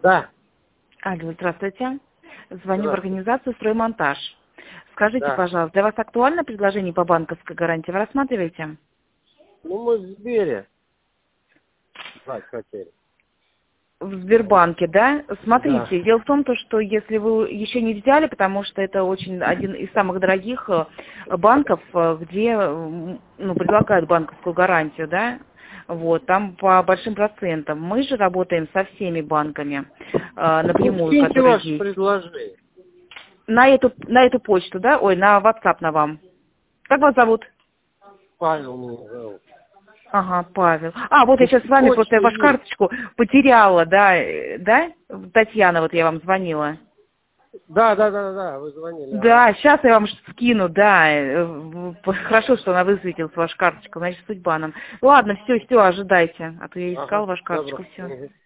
Да. Алло, здравствуйте. Звоню в Здравствуйте. организацию «Строймонтаж». Скажите, Да. пожалуйста, для вас актуально предложение по банковской гарантии? Вы рассматриваете? Ну, мы в Сбере знать хотели. В Сбербанке, да? Да. Смотрите, дело в том, что если вы еще не взяли, потому что это очень один из самых дорогих банков, где предлагают банковскую гарантию, да? Вот, там по большим процентам. Мы же работаем со всеми банками Ну, напрямую, скиньте которые ваше есть. предложение. На эту почту, да? Ой, на WhatsApp на вам. Как вас зовут? Павел меня зовут. Ага, Павел. А, вот я сейчас с вами, просто Почта я вашу есть. карточку потеряла, да? Да? Татьяна, вот я вам звонила. Да, вы звонили, ага. Да, сейчас я вам скину, да. Хорошо, что она высветилась, ваша карточка, значит, судьба нам. Ладно, все, ожидайте. А то я искала Ага, вашу добро. карточку, все. Мгм.